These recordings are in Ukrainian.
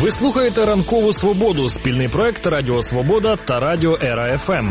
Ви слухаєте «Ранкову свободу» – спільний проект Радіо Свобода та Радіо Ера ФМ.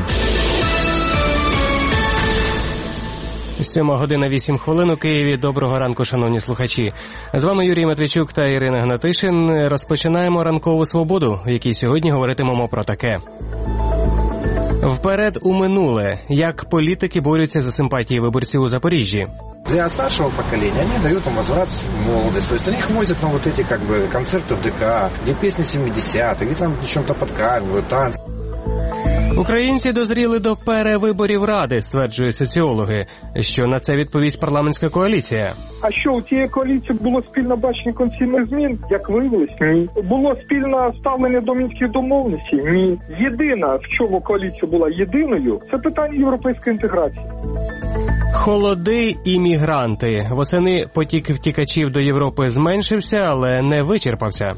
7:08 у Києві. Доброго ранку, шановні слухачі. З вами Юрій Матвійчук та Ірина Гнатишин. Розпочинаємо «Ранкову свободу», в якій сьогодні говоритимемо про таке. Вперед у минуле. Як політики борються за симпатії виборців у Запоріжжі. Для старшего поколения они дают им возврат в молодость. То есть они их возят на вот эти концерты в ДК, где песни 70-х, где там чем-то подкармливают, танцы. Українці дозріли до перевиборів Ради, стверджують соціологи. Що на це відповість парламентська коаліція? А що, у тієї коаліції було спільне бачення конституційних змін? Як виявилось? Ні. Було спільне ставлення до мінських домовленостей? Ні. Єдина, в чому коаліція була єдиною, це питання європейської інтеграції. Холоди і мігранти. Восени потік втікачів до Європи зменшився, але не вичерпався.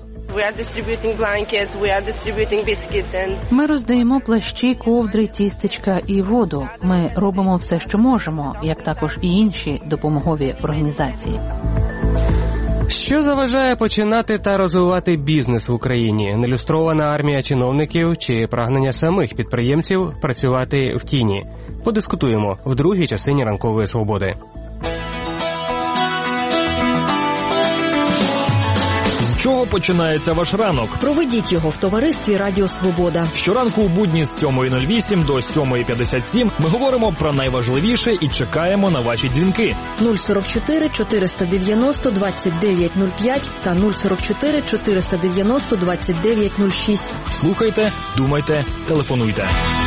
Ми роздаємо плащі, ковдри, тістечка і воду. Ми робимо все, що можемо, як також і інші допомогові організації. Що заважає починати та розвивати бізнес в Україні? Нелюстрована армія чиновників чи прагнення самих підприємців працювати в тіні? Подискутуємо в другій частині «Ранкової свободи». З чого починається ваш ранок? Проведіть його в товаристві Радіо Свобода. Щоранку у будні з 7:08 до 7:57 ми говоримо про найважливіше і чекаємо на ваші дзвінки. 044 490 2905 та 044 490 2906. Слухайте, думайте, телефонуйте.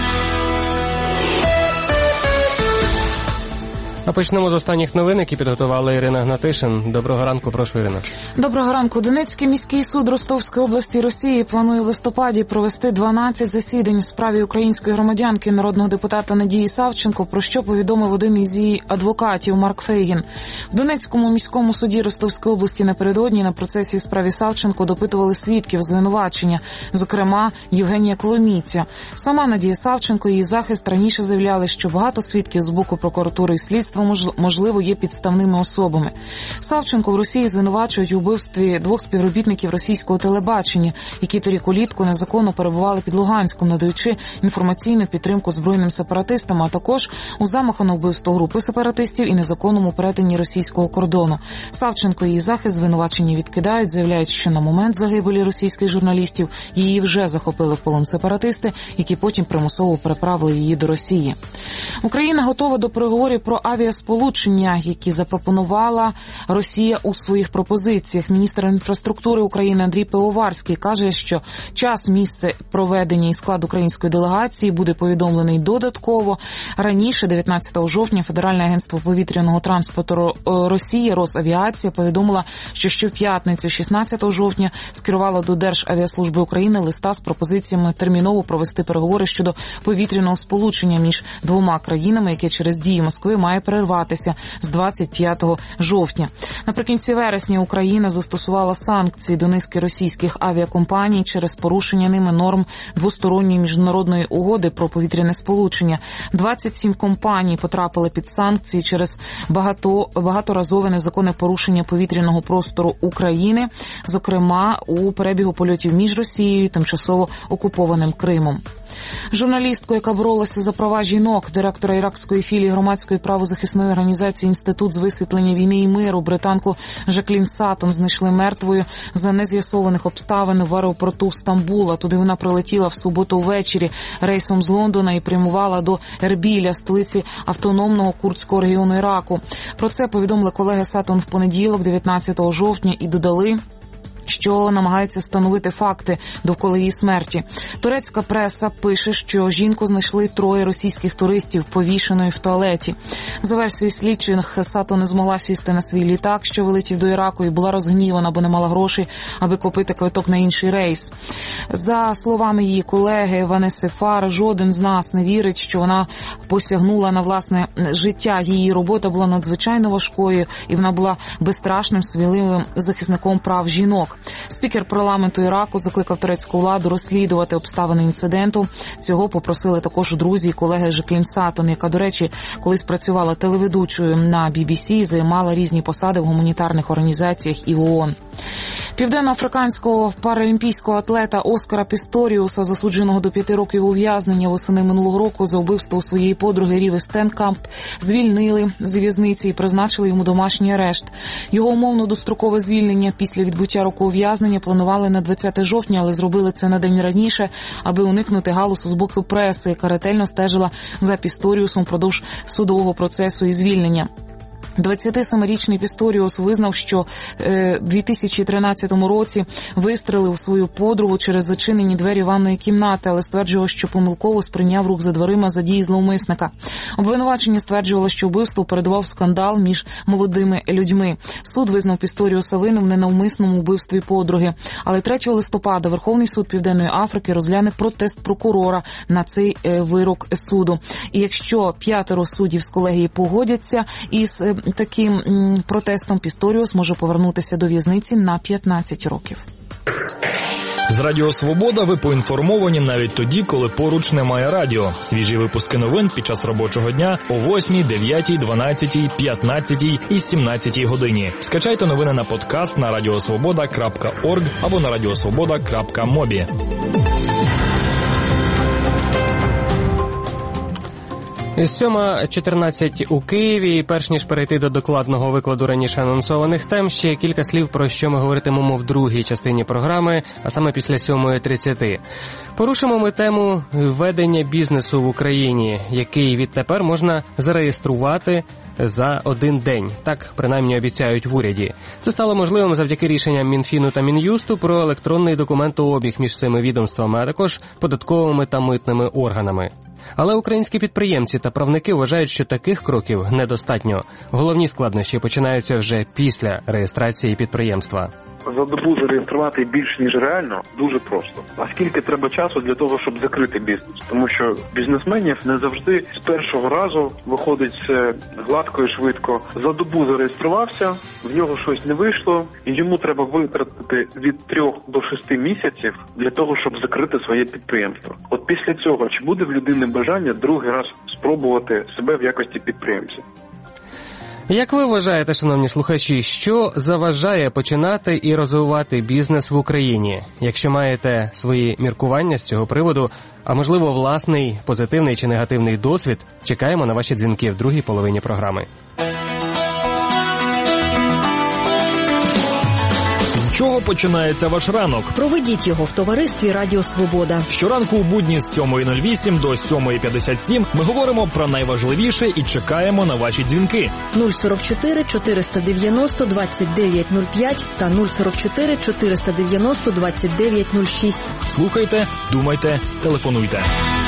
А почнемо з останніх новин, які підготувала Ірина Гнатишин. Доброго ранку, прошу, Ірина. Доброго ранку. Донецький міський суд Ростовської області Росії планує в листопаді провести 12 засідань в справі української громадянки, народного депутата Надії Савченко, про що повідомив один із її адвокатів Марк Фейгін. В Донецькому міському суді Ростовської області напередодні на процесі в справі Савченко допитували свідків звинувачення, зокрема Євгенія Коломійця. Сама Надія Савченко і її захист раніше заявляли, що багато свідків з боку прокуратури і слідства можливо, є підставними особами. Савченко в Росії звинувачують у вбивстві 2 співробітників російського телебачення, які торік улітку незаконно перебували під Луганськом, надаючи інформаційну підтримку збройним сепаратистам, а також у замаху на вбивство групи сепаратистів і незаконному перетині російського кордону. Савченко і її захист звинувачення відкидають, заявляють, що на момент загибелі російських журналістів її вже захопили в полон сепаратисти, які потім примусово переправили її до Росії. Україна готова до переговорів про авіасполучення, які запропонувала Росія у своїх пропозиціях. Міністр інфраструктури України Андрій Пивоварський каже, що час, місце проведення і склад української делегації буде повідомлений додатково. Раніше, 19 жовтня, Федеральне агентство повітряного транспорту Росії Росавіація повідомила, що ще в п'ятницю, 16 жовтня, скерувала до Державіаслужби України листа з пропозиціями терміново провести переговори щодо повітряного сполучення між двома країнами, яке через дії Москви має перерватися з 25 жовтня. Наприкінці вересня Україна застосувала санкції до низки російських авіакомпаній через порушення ними норм двосторонньої міжнародної угоди про повітряне сполучення. 27 компаній потрапили під санкції через багаторазове незаконне порушення повітряного простору України, зокрема у перебігу польотів між Росією і тимчасово окупованим Кримом. Журналістку, яка боролася за права жінок, директора іракської філії громадської правозахисної організації «Інститут з висвітлення війни і миру», британку Жаклін Саттон, знайшли мертвою за нез'ясованих обставин в аеропорту Стамбула. Туди вона прилетіла в суботу ввечері рейсом з Лондона і прямувала до Ербіля, столиці автономного курдського регіону Іраку. Про це повідомили колеги Саттон в понеділок, 19 жовтня, і додали, що намагається встановити факти довкола її смерті. Турецька преса пише, що жінку знайшли 3 російських туристів, повішеною в туалеті. За версією слідчих, Саттон не змогла сісти на свій літак, що вилетів до Іраку, і була розгнівана, бо не мала грошей, аби купити квиток на інший рейс. За словами її колеги Ванеси Фар, жоден з нас не вірить, що вона посягнула на власне життя. Її робота була надзвичайно важкою, і вона була безстрашним, сміливим захисником прав жінок. Спікер парламенту Іраку закликав турецьку владу розслідувати обставини інциденту. Цього попросили також друзі і колеги Жаклін Саттон, яка, до речі, колись працювала телеведучою на BBC і займала різні посади в гуманітарних організаціях і в ООН. Південноафриканського паралімпійського атлета Оскара Пісторіуса, засудженого до 5 років ув'язнення восени минулого року за вбивство своєї подруги Ріви Стенкамп, звільнили з в'язниці і призначили йому домашній арешт. Його умовно дострокове звільнення після відбуття року ув'язнення планували на 20 жовтня, але зробили це на день раніше, аби уникнути галасу з боку преси, яка ретельно стежила за Пісторіусом впродовж судового процесу і звільнення. 27-річний Пісторіус визнав, що в 2013 році вистрелив свою подругу через зачинені двері ванної кімнати, але стверджував, що помилково сприйняв рух за дверима за дії зловмисника. Обвинувачення стверджувало, що вбивство передував скандал між молодими людьми. Суд визнав Пісторіуса винним в ненавмисному вбивстві подруги. Але 3 листопада Верховний суд Південної Африки розгляне протест прокурора на цей вирок суду. І якщо 5 суддів з колегії погодяться із таким протестом, Пісторіус може повернутися до в'язниці на 15 років. З Радіо Свобода ви поінформовані навіть тоді, коли поруч немає радіо. Свіжі випуски новин під час робочого дня о 8, 9, 12, 15 і 17 годині. Скачайте новини на подкаст на radiosvoboda.org або на radiosvoboda.mobi. 7:14 у Києві. І перш ніж перейти до докладного викладу раніше анонсованих тем, ще кілька слів, про що ми говоритимемо в другій частині програми, а саме після 7:30. Порушимо ми тему ведення бізнесу в Україні, який відтепер можна зареєструвати за один день. Так, принаймні, обіцяють в уряді. Це стало можливим завдяки рішенням Мінфіну та Мін'юсту про електронний документообіг між цими відомствами, а також податковими та митними органами. Але українські підприємці та правники вважають, що таких кроків недостатньо. Головні складнощі починаються вже після реєстрації підприємства. За добу зареєструвати більш ніж реально дуже просто. А скільки треба часу для того, щоб закрити бізнес? Тому що бізнесменів не завжди з першого разу виходить все гладко і швидко. За добу зареєструвався, в нього щось не вийшло, і йому треба витратити від 3 до 6 місяців для того, щоб закрити своє підприємство. От після цього, чи буде в людини бажання другий раз спробувати себе в якості підприємця? Як ви вважаєте, шановні слухачі, що заважає починати і розвивати бізнес в Україні? Якщо маєте свої міркування з цього приводу, а можливо власний позитивний чи негативний досвід, чекаємо на ваші дзвінки в другій половині програми. З чого починається ваш ранок? Проведіть його в товаристві Радіо Свобода. Щоранку у будні з 7:08 до 7:57 ми говоримо про найважливіше і чекаємо на ваші дзвінки. 044 490 2905 та 044 490 2906. Слухайте, думайте, телефонуйте.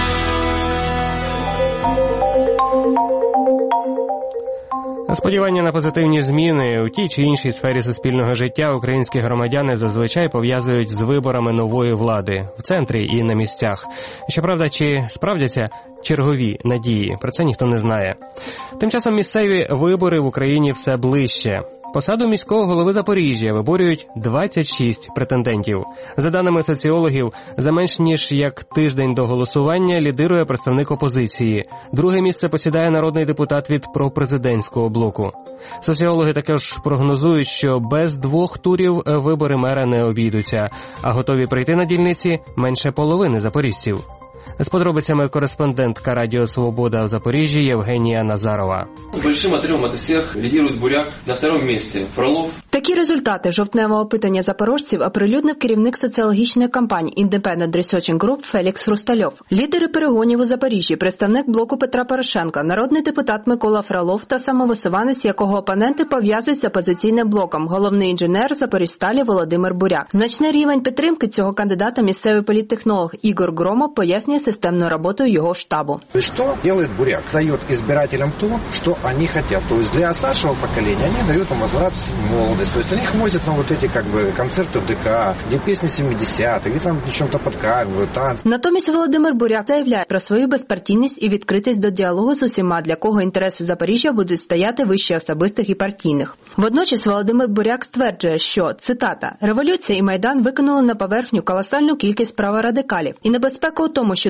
Сподівання на позитивні зміни у тій чи іншій сфері суспільного життя українські громадяни зазвичай пов'язують з виборами нової влади в центрі і на місцях. Щоправда, чи справдяться чергові надії? Про це ніхто не знає. Тим часом місцеві вибори в Україні все ближче. Посаду міського голови Запоріжжя виборюють 26 претендентів. За даними соціологів, за менш ніж як тиждень до голосування лідирує представник опозиції. Друге місце посідає народний депутат від пропрезидентського блоку. Соціологи також прогнозують, що без 2 турів вибори мера не обійдуться, а готові прийти на дільниці менше половини запоріжців. З подробицями кореспондентка Радіо Свобода в Запоріжжі Євгенія Назарова. С большим отрывом от всех лидирует Буряк, на 2-м месте Фролов. Такі результати жовтневого опитання запорожців оприлюднив керівник соціологічної кампанії Independent Research Group Фелікс Хрустальов. Лідери перегонів у Запоріжжі, представник блоку Петра Порошенка, народний депутат Микола Фролов та самовисуванець, якого опоненти пов'язують з опозиційним блоком, головний інженер Запоріжсталі Володимир Буряк. Значний рівень підтримки цього кандидата місцевий політтехнолог Ігор Громов пояснює системную работу его штабу. Что делает Буряк? Дает избирателям то, что они хотят. То есть для старшего поколения они дают им возврат в молодость. То есть они их возят на вот эти концерты в ДК, где песни 70-х, где там чем-то подкармливают, танцы. Натомість Володимир Буряк заявляє про свою безпартійність і відкритість до діалогу з усіма, для кого інтереси Запоріжжя будуть стояти вище особистих і партійних. Водночас Володимир Буряк стверджує, що, цитата, «Революція і Майдан викинули на поверхню колосальну кількість праворадикалів. І небезпека у тому, що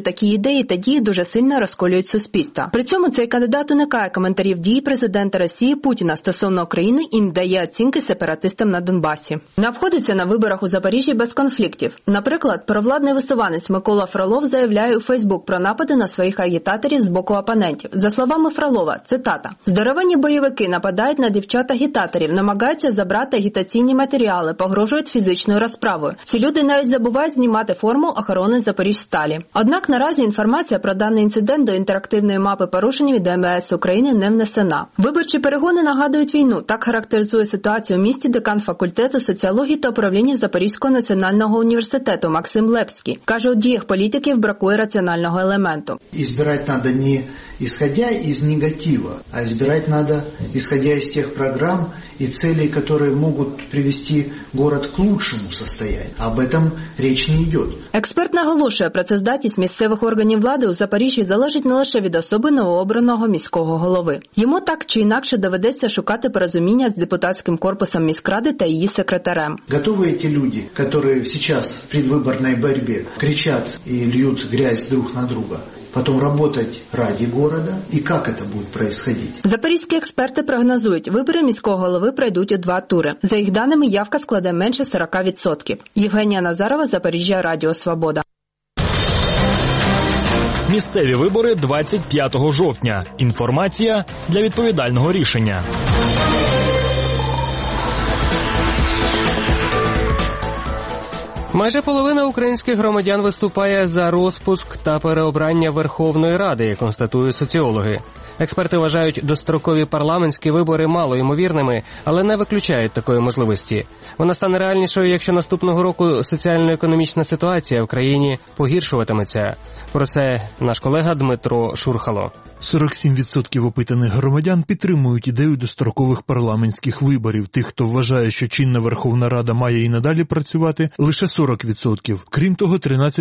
такі ідеї та дії дуже сильно розколюють суспільство. При цьому цей кандидат уникає коментарів дій президента Росії Путіна стосовно України і не дає оцінки сепаратистам на Донбасі. Не обходиться на виборах у Запоріжжі без конфліктів. Наприклад, провладний висуванець Микола Фролов заявляє у Фейсбук про напади на своїх агітаторів з боку опонентів. За словами Фролова, цитата: «Здоровенні бойовики нападають на дівчат-агітаторів, намагаються забрати агітаційні матеріали, погрожують фізичною розправою. Ці люди навіть забувають знімати форму охорони Запоріжсталі». Однак наразі інформація про даний інцидент до інтерактивної мапи порушень від МВС України не внесена. Виборчі перегони нагадують війну. Так характеризує ситуацію у місті декан факультету соціології та управління Запорізького національного університету Максим Лепський. Каже, у діях політиків бракує раціонального елементу. Избирать надо не исходя из негатива, а избирать надо исходя из тех программ и целей, которые могут привести город к лучшему состоянию. Об этом речь не идет. Експерт наголошує, працездатність місцевих органів влади у Запоріжжі залежить не лише від особи новообраного міського голови. Йому так чи інакше доведеться шукати порозуміння з депутатським корпусом міськради та її секретарем. Готовы эти люди, которые сейчас в предвыборной борьбе кричат и льют грязь друг на друга, потом работать ради города, и как это будет происходить? Запорізькі експерти прогнозують, вибори міського голови пройдуть у 2 тури. За їх даними, явка складе менше 40%. Євгенія Назарова, Запоріжжя, Радіо Свобода. Місцеві вибори 25 жовтня. Інформація для відповідального рішення. Майже половина українських громадян виступає за розпуск та переобрання Верховної Ради, констатують соціологи. Експерти вважають дострокові парламентські вибори малоймовірними, але не виключають такої можливості. Вона стане реальнішою, якщо наступного року соціально-економічна ситуація в країні погіршуватиметься. Про це наш колега Дмитро Шурхало. 47% опитаних громадян підтримують ідею дострокових парламентських виборів. Тих, хто вважає, що чинна Верховна Рада має і надалі працювати, лише 40%. Крім того,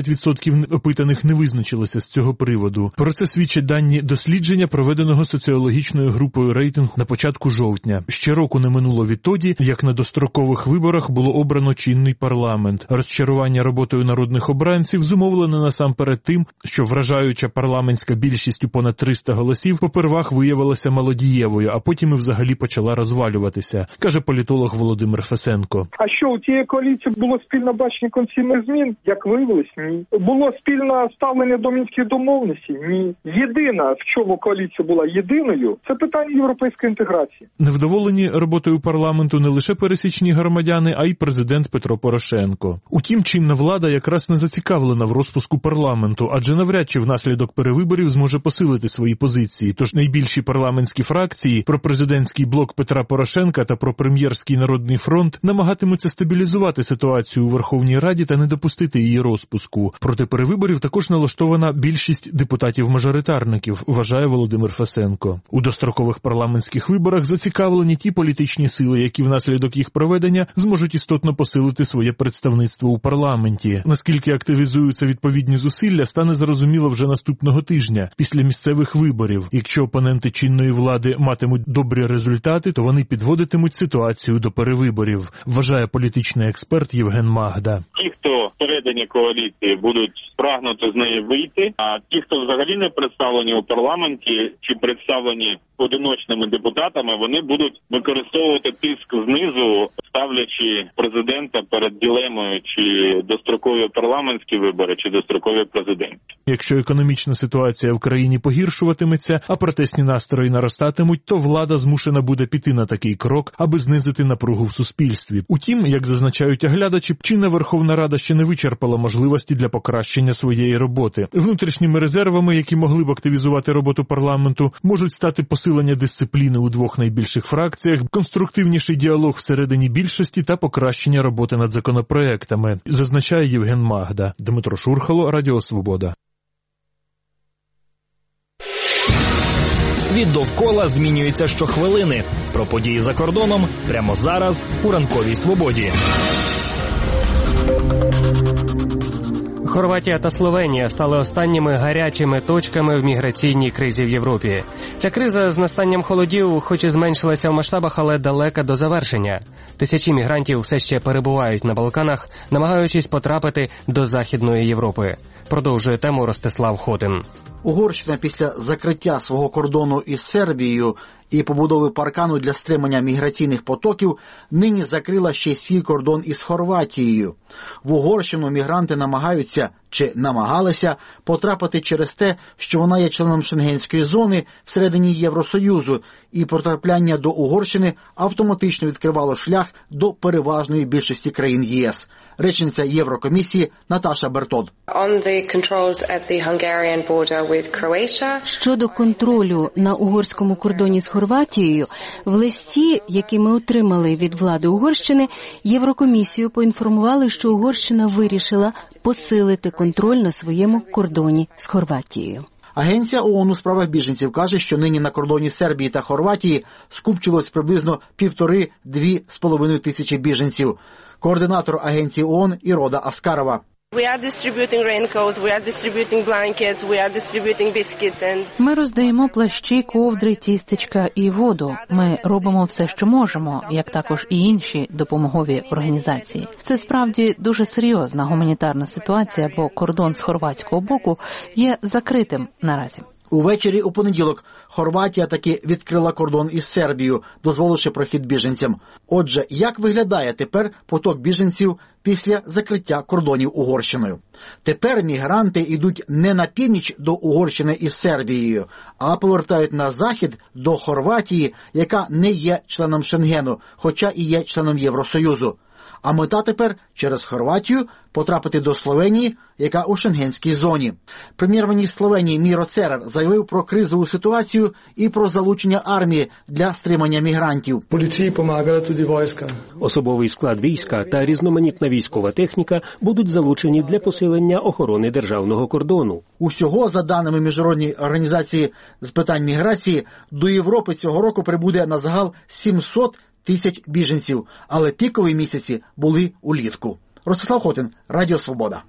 13% опитаних не визначилися з цього приводу. Про це свідчать дані дослідження, проведеного соціологічною групою «Рейтинг» на початку жовтня. Ще року не минуло відтоді, як на дострокових виборах було обрано чинний парламент. Розчарування роботою народних обранців зумовлене насамперед тим, що вражаюча парламентська більшість у понад 300 голосів попервах виявилася малодієвою, а потім і взагалі почала розвалюватися, каже політолог Володимир Фесенко. А що, у тієї коаліції було спільне бачення конституційних змін? Як виявилось, ні. Було спільне ставлення до мінських домовленостей? Ні. Єдина, в чому коаліція була єдиною, це питання європейської інтеграції. Невдоволені роботою парламенту не лише пересічні громадяни, а й президент Петро Порошенко. Утім, чинна влада якраз не зацікавлена в розпуску парламенту, адже навряд чи внаслідок перевиборів зможе посилити свої позиції. Тож найбільші парламентські фракції, пропрезидентський блок Петра Порошенка та пропрем'єрський Народний фронт, намагатимуться стабілізувати ситуацію у Верховній Раді та не допустити її розпуску. Проти перевиборів також налаштована більшість депутатів-мажоритарників, вважає Володимир Фесенко. У дострокових парламентських виборах зацікавлені ті політичні сили, які внаслідок їх проведення зможуть істотно посилити своє представництво у парламенті. Наскільки активізуються відповідні зусилля, стане зрозуміло вже наступного тижня, після місцевих виборів. Якщо опоненти чинної влади матимуть добрі результати, то вони підводитимуть ситуацію до перевиборів, вважає політичний експерт Євген Магда. Ті, хто всередині коаліції будуть прагнути з неї вийти, а ті, хто взагалі не представлені у парламенті чи представлені одиночними депутатами, вони будуть використовувати тиск знизу, ставлячи президента перед дилемою, чи дострокові парламентські вибори, чи дострокові президентські. Якщо економічна ситуація в країні погіршуватиметься, а протестні настрої наростатимуть, то влада змушена буде піти на такий крок, аби знизити напругу в суспільстві. Утім, як зазначають оглядачі, чинна Верховна Рада ще не вичерпала можливості для покращення своєї роботи. Внутрішніми резервами, які могли б активізувати роботу парламенту, можуть стати посилення дисципліни у двох найбільших фракціях, конструктивніший діалог всередині більшості та покращення роботи над законопроектами, зазначає Євген Магда. Дмитро Шурхало, Радіо Свобода. Світ довкола змінюється щохвилини. Про події за кордоном прямо зараз у Ранковій Свободі. Хорватія та Словенія стали останніми гарячими точками в міграційній кризі в Європі. Ця криза з настанням холодів хоч і зменшилася в масштабах, але далека до завершення. Тисячі мігрантів все ще перебувають на Балканах, намагаючись потрапити до Західної Європи. Продовжує тему Ростислав Хотин. Угорщина після закриття свого кордону із Сербією і побудови паркану для стримання міграційних потоків нині закрила ще й свій кордон із Хорватією. В Угорщину мігранти намагаються, чи намагалися, потрапити через те, що вона є членом Шенгенської зони всередині Євросоюзу, і потрапляння до Угорщини автоматично відкривало шлях до переважної більшості країн ЄС. Речниця Єврокомісії Наташа Бертод. Щодо контролю на угорському кордоні з Хорватією, в листі, який ми отримали від влади Угорщини, Єврокомісію поінформували, що Угорщина вирішила посилити контроль на своєму кордоні з Хорватією. Агенція ООН у справах біженців каже, що нині на кордоні Сербії та Хорватії скупчилось приблизно 1,5–2,5 тисячі біженців. Координатор агенції ООН Ірода Аскарова. Ми роздаємо плащі, ковдри, тістечка і воду. Ми робимо все, що можемо, як також і інші допомогові організації. Це справді дуже серйозна гуманітарна ситуація, бо кордон з хорватського боку є закритим наразі. Увечері у понеділок Хорватія таки відкрила кордон із Сербією, дозволивши прохід біженцям. Отже, як виглядає тепер поток біженців після закриття кордонів Угорщиною? Тепер мігранти йдуть не на північ до Угорщини із Сербією, а повертають на захід до Хорватії, яка не є членом Шенгену, хоча і є членом Євросоюзу. А мета тепер через Хорватію потрапити до Словенії, яка у шенгенській зоні. Прем'єр-міністр Словенії Міро Церер заявив про кризову ситуацію і про залучення армії для стримання мігрантів. Поліції допомагала тоді війська. Особовий склад війська та різноманітна військова техніка будуть залучені для посилення охорони державного кордону. Усього, за даними Міжнародної організації з питань міграції, до Європи цього року прибуде на загал 700 тисяч біженців, але пікові місяці були улітку. Ростислав Хотин, Радіо Свобода.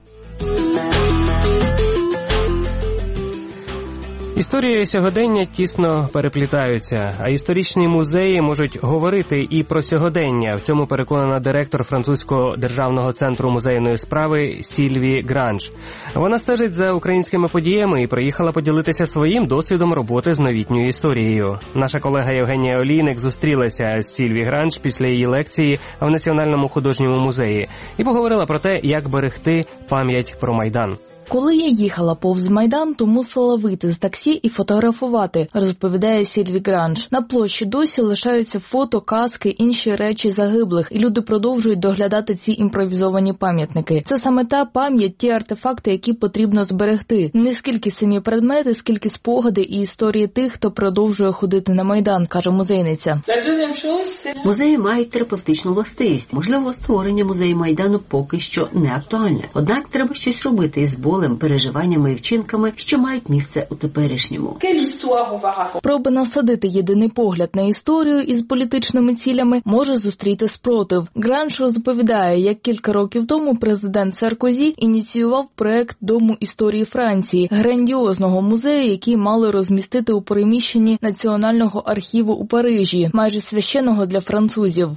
Історія і сьогодення тісно переплітаються, а історичні музеї можуть говорити і про сьогодення. В цьому переконана директор французького державного центру музейної справи Сільві Гранж. Вона стежить за українськими подіями і приїхала поділитися своїм досвідом роботи з новітньою історією. Наша колега Євгенія Олійник зустрілася з Сільві Гранж після її лекції в Національному художньому музеї і поговорила про те, як берегти пам'ять про Майдан. Коли я їхала повз Майдан, то мусила вийти з таксі і фотографувати, розповідає Сільві Гранж. На площі досі лишаються фото, каски, інші речі загиблих, і люди продовжують доглядати ці імпровізовані пам'ятники. Це саме та пам'ять, ті артефакти, які потрібно зберегти. Не скільки самі предмети, скільки спогади і історії тих, хто продовжує ходити на Майдан, каже музейниця. Музеї мають терапевтичну властивість. Можливо, створення музею Майдану поки що не актуальне. Однак треба щось робити із болем, переживаннями і вчинками, що мають місце у теперішньому. Проби насадити єдиний погляд на історію із політичними цілями може зустріти спротив. Гранж розповідає, як кілька років тому президент Саркозі ініціював проект Дому історії Франції, грандіозного музею, який мали розмістити у приміщенні Національного архіву у Парижі, майже священного для французів.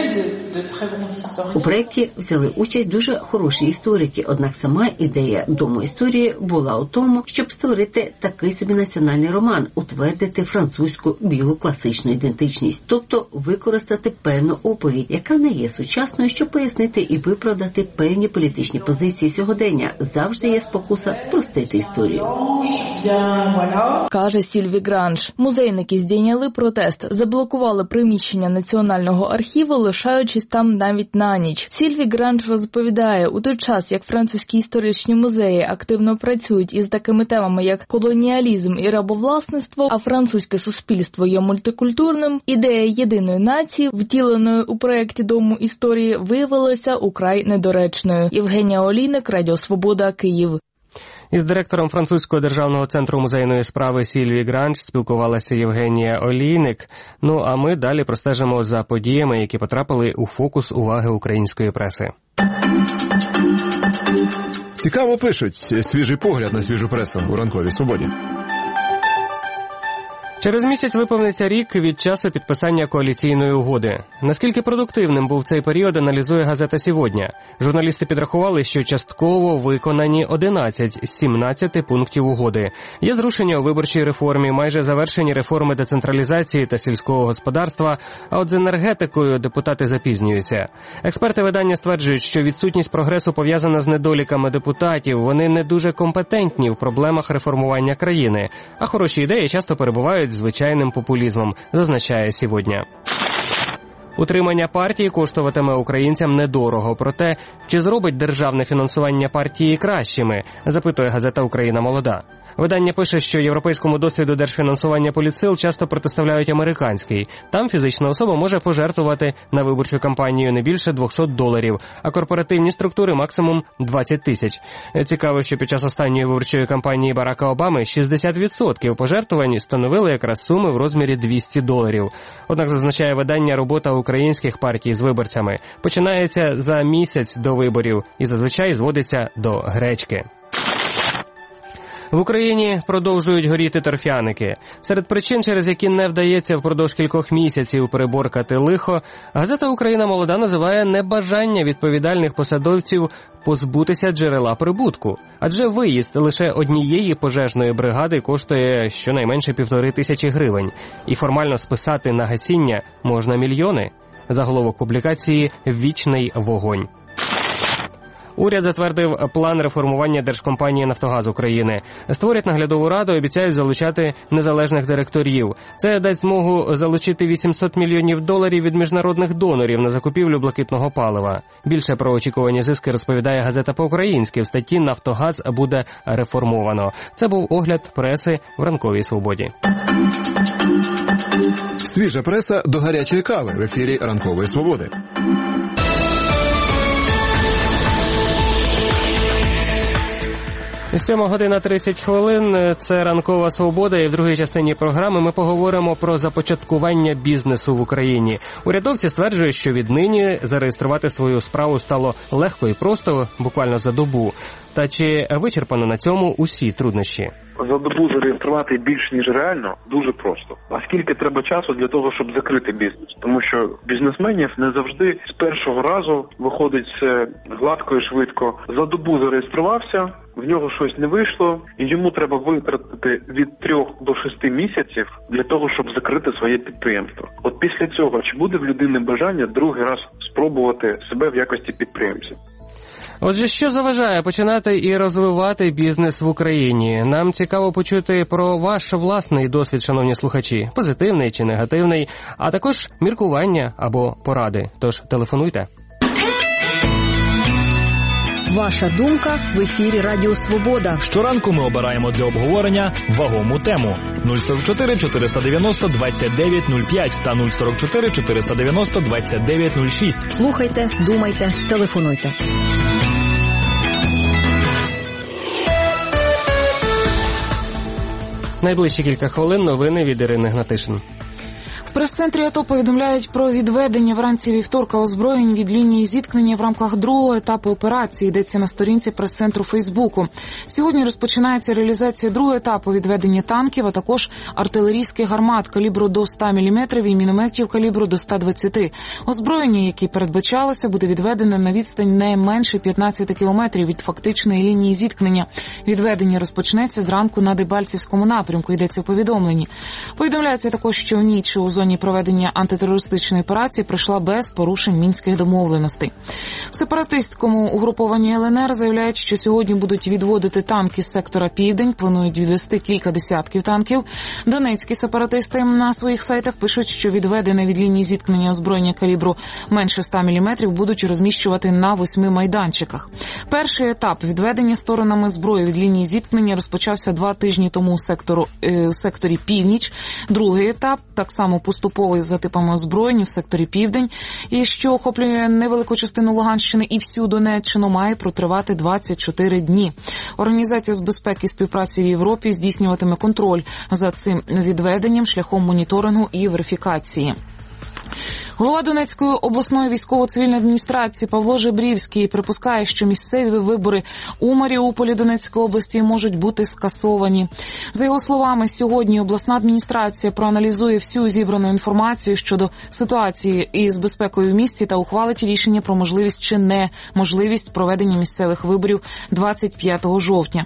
У проєкті взяли участь дуже хороші історики, однак сама ідея Дому історії була у тому, щоб створити такий собі національний роман, утвердити французьку білу класичну ідентичність, тобто використати певну оповідь, яка не є сучасною, щоб пояснити і виправдати певні політичні позиції сьогодення. Завжди є спокуса спростити історію. Каже Сільві Гранж. Музейники здійняли протест, заблокували приміщення Національного архіву, лишаючись там навіть на ніч. Сільві Гранж розповідає, у той час, як французькі історичні музеї активно працюють із такими темами, як колоніалізм і рабовласництво, а французьке суспільство є мультикультурним, ідея єдиної нації, втіленої у проєкті Дому історії, виявилася украй недоречною. Євгенія Олійник, Радіо Свобода, Київ. Із директором французького державного центру музейної справи Сільві Гранж спілкувалася Євгенія Олійник. Ну а ми далі простежимо за подіями, які потрапили у фокус уваги української преси. Цікаво пишуть. Свіжий погляд на свіжу пресу у ранковій свободі. Через місяць виповниться рік від часу підписання коаліційної угоди. Наскільки продуктивним був цей період, аналізує газета «Сьогодні». Журналісти підрахували, що частково виконані 11 з 17 пунктів угоди. Є зрушення у виборчій реформі, майже завершені реформи децентралізації та сільського господарства, а от з енергетикою депутати запізнюються. Експерти видання стверджують, що відсутність прогресу пов'язана з недоліками депутатів, вони не дуже компетентні в проблемах реформування країни, а хороші ідеї часто перебувають звичайним популізмом, зазначає «Сьогодні». Утримання партії коштуватиме українцям недорого. Проте, чи зробить державне фінансування партії кращими, запитує газета «Україна молода». Видання пише, що європейському досвіду держфінансування політсил часто протиставляють американський. Там фізична особа може пожертвувати на виборчу кампанію не більше $200, а корпоративні структури – максимум 20 тисяч. Цікаво, що під час останньої виборчої кампанії Барака Обами 60% пожертвувань становили якраз суми в розмірі $200. Однак, зазначає видання, робота українських партій з виборцями починається за місяць до виборів і зазвичай зводиться до гречки. В Україні продовжують горіти торфяники. Серед причин, через які не вдається впродовж кількох місяців приборкати лихо, газета «Україна молода» називає небажання відповідальних посадовців позбутися джерела прибутку. Адже виїзд лише однієї пожежної бригади коштує щонайменше 1500 гривень. І формально списати на гасіння можна мільйони. Заголовок публікації «Вічний вогонь». Уряд затвердив план реформування держкомпанії «Нафтогаз України». Створять наглядову раду, обіцяють залучати незалежних директорів. Це дасть змогу залучити $800 мільйонів від міжнародних донорів на закупівлю блакитного палива. Більше про очікувані зиски розповідає газета «По-українськи» в статті «Нафтогаз буде реформовано». Це був огляд преси в «Ранковій свободі». Свіжа преса до гарячої кави в ефірі «Ранкової свободи». 7:30. Це «Ранкова свобода», і в другій частині програми ми поговоримо про започаткування бізнесу в Україні. Урядовці стверджують, що віднині зареєструвати свою справу стало легко і просто, буквально за добу. Та чи вичерпано на цьому усі труднощі? За добу зареєструвати більш ніж реально дуже просто. А скільки треба часу для того, щоб закрити бізнес? Тому що бізнесменів не завжди з першого разу виходить все гладко і швидко. За добу зареєструвався, в нього щось не вийшло, і йому треба витратити від 3 до 6 місяців для того, щоб закрити своє підприємство. От після цього, чи буде в людини бажання другий раз спробувати себе в якості підприємця? Отже, що заважає починати і розвивати бізнес в Україні? Нам цікаво почути про ваш власний досвід, шановні слухачі, позитивний чи негативний, а також міркування або поради. Тож телефонуйте. Ваша думка в ефірі Радіо Свобода. Щоранку ми обираємо для обговорення вагому тему. 044 490 2905 та 044 490 2906. Слухайте, думайте, телефонуйте. Найближчі кілька хвилин новини від Ірини Гнатишин. В прес-центрі АТО повідомляють про відведення вранці вівторка озброєнь від лінії зіткнення в рамках другого етапу операції, йдеться на сторінці прес-центру Фейсбуку. Сьогодні розпочинається реалізація другого етапу відведення танків, а також артилерійських гармат калібру до 100 мм і мінометів калібру до 120. Озброєння, яке передбачалося, буде відведене на відстань не менше 15 кілометрів від фактичної лінії зіткнення. Відведення розпочнеться зранку на Дебальцівському напрямку, йдеться у повідомленні. Повідомляється також, що ніч у зоні проведення антитерористичної операції пройшла без порушень мінських домовленостей. В сепаратистському угрупованні ЛНР заявляють, що сьогодні будуть відводити танки з сектора Південь, планують відвести кілька десятків танків. Донецькі сепаратисти на своїх сайтах пишуть, що відведене від лінії зіткнення озброєння калібру менше 100 мм будуть розміщувати на 8 майданчиках. Перший етап відведення сторонами зброї від лінії зіткнення розпочався 2 тижні тому у секторі Північ. Другий етап так само поступовий за типами озброєння в секторі Південь, і що охоплює невелику частину Луганщини і всю Донеччину, має протривати 24 дні. Організація з безпеки і співпраці в Європі здійснюватиме контроль за цим відведенням шляхом моніторингу і верифікації. Голова Донецької обласної військово-цивільної адміністрації Павло Жебрівський припускає, що місцеві вибори у Маріуполі Донецької області можуть бути скасовані. За його словами, сьогодні обласна адміністрація проаналізує всю зібрану інформацію щодо ситуації із безпекою в місті та ухвалить рішення про можливість чи не можливість проведення місцевих виборів 25 жовтня.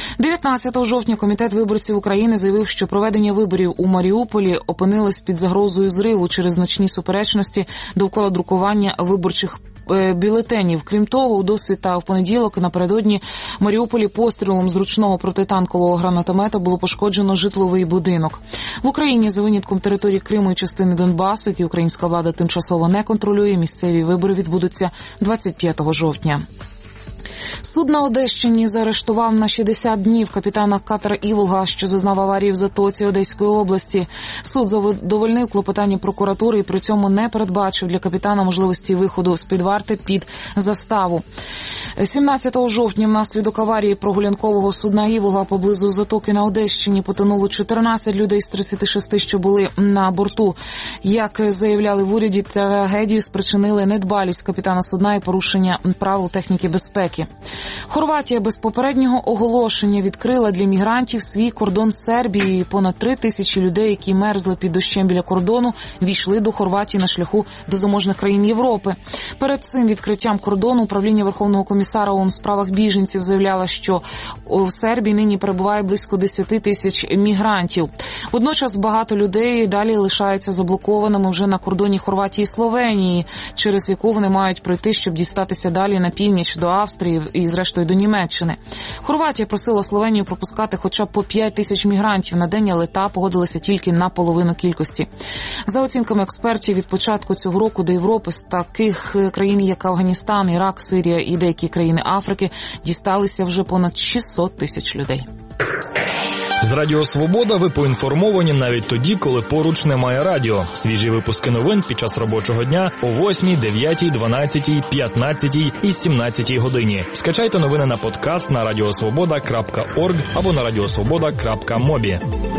19 жовтня Комітет виборців України заявив, що проведення виборів у Маріуполі опинилось під загрозою зриву через значні суперечності довкола друкування виборчих бюлетенів. Крім того, у досвід та в понеділок напередодні в Маріуполі пострілом з ручного протитанкового гранатомета було пошкоджено житловий будинок. В Україні, за винятком території Криму і частини Донбасу, які українська влада тимчасово не контролює, місцеві вибори відбудуться 25 жовтня. Суд на Одещині заарештував на 60 днів капітана катера «Іволга», що зазнав аварії в Затоці Одеської області. Суд задовольнив клопотання прокуратури і при цьому не передбачив для капітана можливості виходу з-під варти під заставу. 17 жовтня внаслідок аварії прогулянкового судна «Іволга» поблизу Затоки на Одещині потонуло 14 людей з 36, що були на борту. Як заявляли в уряді, трагедію спричинили недбалість капітана судна і порушення правил техніки безпеки. Хорватія без попереднього оголошення відкрила для мігрантів свій кордон з Сербією. Понад 3 тисячі людей, які мерзли під дощем біля кордону, війшли до Хорватії на шляху до заможних країн Європи. Перед цим відкриттям кордону управління Верховного комісара ООН у справах біженців заявляло, що у Сербії нині перебуває близько 10 тисяч мігрантів. Водночас багато людей далі лишаються заблокованими вже на кордоні Хорватії і Словенії, через яку вони мають пройти, щоб дістатися далі на північ до Австрії і зрештою до Німеччини. Хорватія просила Словенію пропускати хоча б по 5 тисяч мігрантів на день, але та погодилася тільки на половину кількості. За оцінками експертів, від початку цього року до Європи з таких країн, як Афганістан, Ірак, Сирія і деякі країни Африки, дісталися вже понад 600 тисяч людей. З Радіо Свобода ви поінформовані навіть тоді, коли поруч немає радіо. Свіжі випуски новин під час робочого дня о 8, 9, 12, 15 і 17 годині. Скачайте новини на подкаст на radiosvoboda.org або на radiosvoboda.mobi.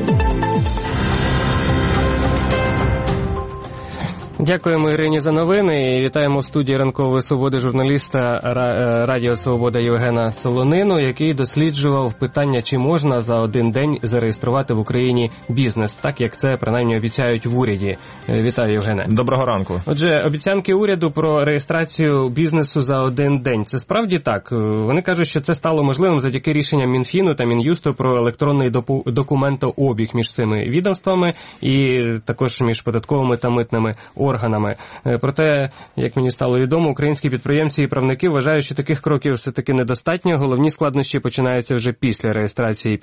Дякуємо Ірині за новини і вітаємо в студії Ранкової Свободи журналіста Радіо Свобода Євгена Солонину, який досліджував питання, чи можна за один день зареєструвати в Україні бізнес, так як це принаймні обіцяють в уряді. Вітаю, Євгене. Доброго ранку. Отже, обіцянки уряду про реєстрацію бізнесу за один день. Це справді так? Вони кажуть, що це стало можливим завдяки рішенням Мінфіну та Мін'юсту про електронний документообіг між цими відомствами і також між податковими та митними органами. Проте, як мені стало відомо, українські підприємці і правники вважають, що таких кроків все-таки недостатньо. Головні складнощі починаються вже після реєстрації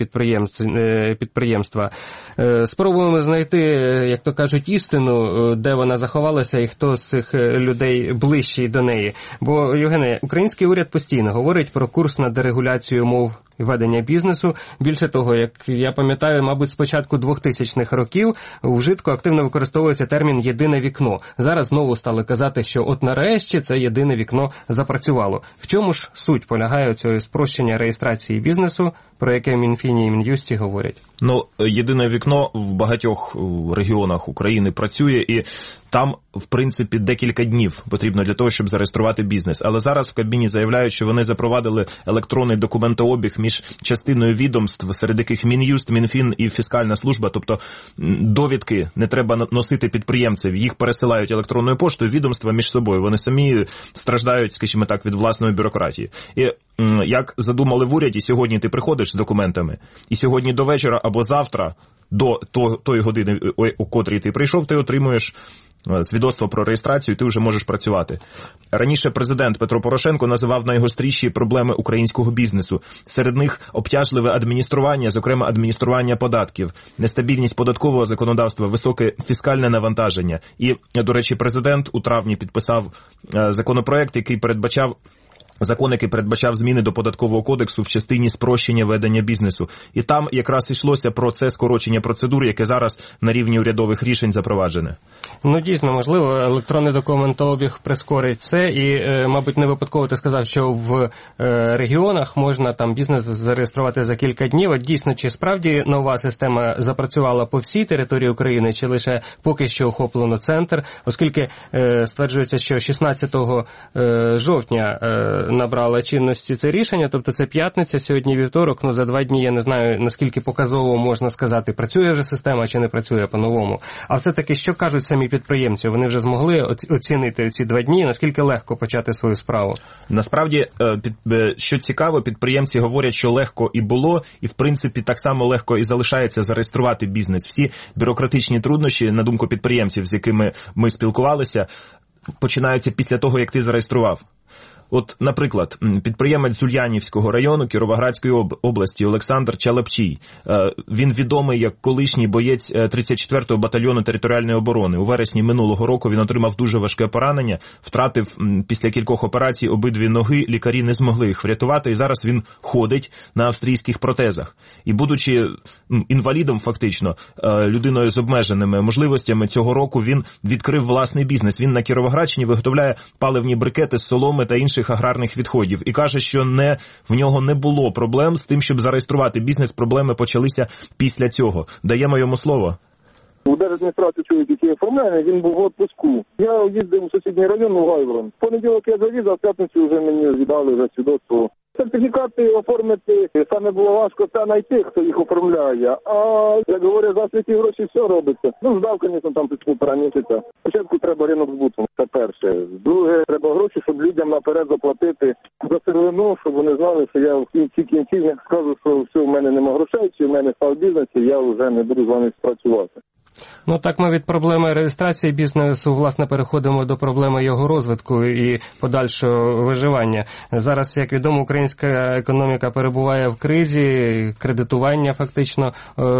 підприємства. Спробуємо знайти, як то кажуть, істину, де вона заховалася і хто з цих людей ближчий до неї. Бо, Євгене, український уряд постійно говорить про курс на дерегуляцію мов ведення бізнесу. Більше того, як я пам'ятаю, мабуть, з початку 2000-х років у вжитку активно використовується термін «єдине вікно». Зараз знову стали казати, що от нарешті це єдине вікно запрацювало. В чому ж суть полягає цього спрощення реєстрації бізнесу, про яке в Мінфіні і Мін'юсті говорять? Ну, єдине вікно в багатьох регіонах України працює, і там, в принципі, декілька днів потрібно для того, щоб зареєструвати бізнес. Але зараз в Кабміні заявляють, що вони запровадили електронний документообіг між частиною відомств, серед яких Мін'юст, Мінфін і Фіскальна служба. Тобто довідки не треба носити підприємців, їх пересилають електронною поштою, відомства між собою. Вони самі страждають, скажімо так, від власної бюрократії. І як задумали в уряді, сьогодні ти приходиш з документами, і сьогодні до вечора або завтра, до тої години, у котрій ти прийшов, ти отримуєш свідоцтво про реєстрацію, ти вже можеш працювати. Раніше президент Петро Порошенко називав найгостріші проблеми українського бізнесу. Серед них обтяжливе адміністрування, зокрема адміністрування податків, нестабільність податкового законодавства, високе фіскальне навантаження. І, до речі, президент у травні підписав законопроект, який передбачав закон, який передбачав зміни до Податкового кодексу в частині спрощення ведення бізнесу. І там якраз йшлося про це скорочення процедур, яке зараз на рівні урядових рішень запроваджене. Ну, дійсно, можливо, електронний документообіг прискорить це. І, мабуть, не випадково ти сказав, що в регіонах можна там бізнес зареєструвати за кілька днів. От дійсно, чи справді нова система запрацювала по всій території України, чи лише поки що охоплено центр, оскільки стверджується, що 16 жовтня набрало чинності це рішення, тобто це п'ятниця, сьогодні вівторок, ну за 2 дні я не знаю, наскільки показово можна сказати, працює вже система чи не працює по-новому. А все-таки, що кажуть самі підприємці? Вони вже змогли оцінити ці 2 дні, наскільки легко почати свою справу? Насправді, що цікаво, підприємці говорять, що легко і було, і в принципі так само легко і залишається зареєструвати бізнес. Всі бюрократичні труднощі, на думку підприємців, з якими ми спілкувалися, починаються після того, як ти зареєстрував. От, наприклад, підприємець з Ульянівського району Кіровоградської області Олександр Чалапчій. Він відомий як колишній боєць 34-го батальйону територіальної оборони. У вересні минулого року він отримав дуже важке поранення, втратив після кількох операцій обидві ноги, лікарі не змогли їх врятувати, і зараз він ходить на австрійських протезах. І будучи інвалідом фактично, людиною з обмеженими можливостями, цього року він відкрив власний бізнес. Він на Кіровоградщині виготовляє паливні брикети з соломи та інших аграрних відходів. І каже, що в нього не було проблем з тим, щоб зареєструвати бізнес. Проблеми почалися після цього. Даємо йому слово. У держадміністрації чоловік, який оформляє, він був в відпуску. Я їздив у сусідній район, у Гайворон. В понеділок я завіз, а в п'ятницю вже мені віддали вже свідоцтво. Сертифікати оформити, саме було важко це знайти, хто їх оформляє. А, як говорять, за світі гроші все робиться. Ну, ждав, звісно, там під 1,5 місяця. Спочатку треба ринок збуту, це перше. Друге, треба гроші, щоб людям наперед заплатити за сировину, щоб вони знали, що я в кінці кінців не скажу, що все, в мене нема грошей, чи в мене став бізнес, і я вже не буду з вами спрацювати. Ну так ми від проблеми реєстрації бізнесу, власне, переходимо до проблеми його розвитку і подальшого виживання. Зараз, як відомо, українська економіка перебуває в кризі, кредитування фактично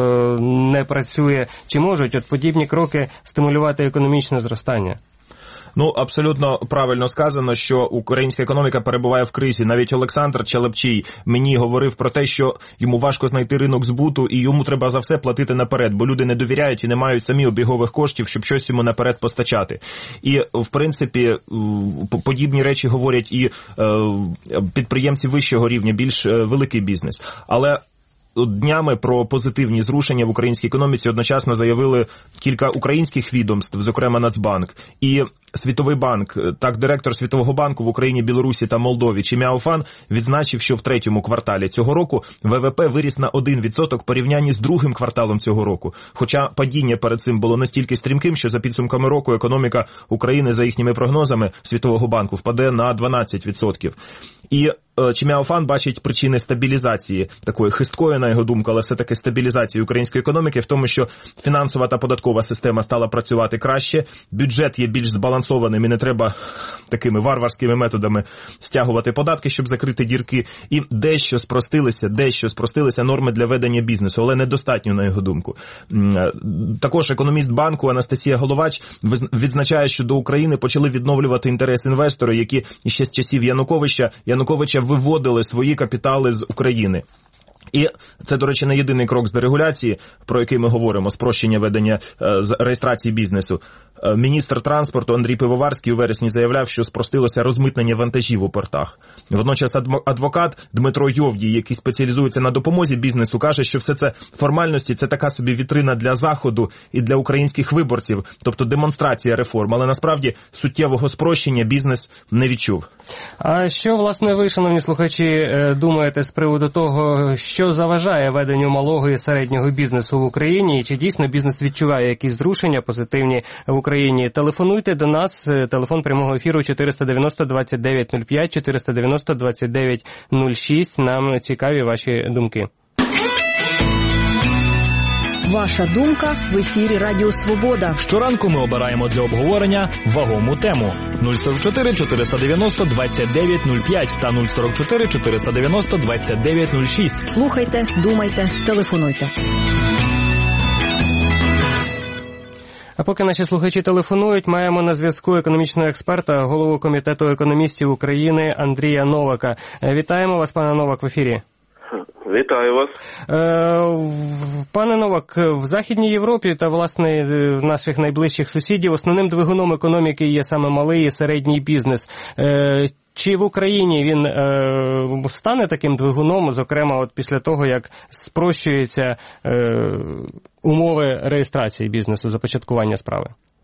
не працює. Чи можуть от подібні кроки стимулювати економічне зростання? Ну, абсолютно правильно сказано, що українська економіка перебуває в кризі. Навіть Олександр Чалапчій мені говорив про те, що йому важко знайти ринок збуту і йому треба за все платити наперед, бо люди не довіряють і не мають самі обігових коштів, щоб щось йому наперед постачати. І, в принципі, подібні речі говорять і підприємці вищого рівня, більш великий бізнес. Але днями про позитивні зрушення в українській економіці одночасно заявили кілька українських відомств, зокрема Нацбанк і Світовий банк. Так, директор Світового банку в Україні, Білорусі та Молдові Чимяо Фан відзначив, що в 3-му кварталі цього року ВВП виріс на 1% в порівнянні з 2-м кварталом цього року. Хоча падіння перед цим було настільки стрімким, що за підсумками року економіка України, за їхніми прогнозами Світового банку, впаде на 12%. І Чимяо Фан бачить причини стабілізації, такої хисткої, на його думку, але все-таки стабілізації української економіки в тому, що фінансова та податкова система стала працювати краще, бюджет є більш збалансованим і не треба такими варварськими методами стягувати податки, щоб закрити дірки, і дещо спростилися норми для ведення бізнесу, але недостатньо, на його думку. Також економіст банку Анастасія Головач відзначає, що до України почали відновлювати інтерес інвестори, які ще з часів Януковича виводили свої капітали з України. І це, до речі, не єдиний крок з дерегуляції, про який ми говоримо, спрощення ведення реєстрації бізнесу. Міністр транспорту Андрій Пивоварський у вересні заявляв, що спростилося розмитнення вантажів у портах. Водночас адвокат Дмитро Йовдій, який спеціалізується на допомозі бізнесу, каже, що все це формальності, це така собі вітрина для Заходу і для українських виборців, тобто демонстрація реформ, але насправді суттєвого спрощення бізнес не відчув. А що, власне, ви, шановні слухачі, думаєте з приводу того, що заважає веденню малого і середнього бізнесу в Україні, і чи дійсно бізнес відчуває якісь зрушення позитивні в Україні? Телефонуйте до нас, телефон прямого ефіру 490-2905, 490-2906, нам цікаві ваші думки. Ваша думка в ефірі Радіо Свобода. Щоранку ми обираємо для обговорення вагому тему. 044 490 2905 та 044 490 2906. Слухайте, думайте, телефонуйте. А поки наші слухачі телефонують, маємо на зв'язку економічного експерта, голову Комітету економістів України Андрія Новака. Вітаємо вас, пане Новак, в ефірі. Вітаю вас. Пане Новак, в Західній Європі та, власне, в наших найближчих сусідів основним двигуном економіки є саме малий і середній бізнес. Чи в Україні він стане таким двигуном, зокрема, от після того, як спрощуються умови реєстрації бізнесу, започаткування справи?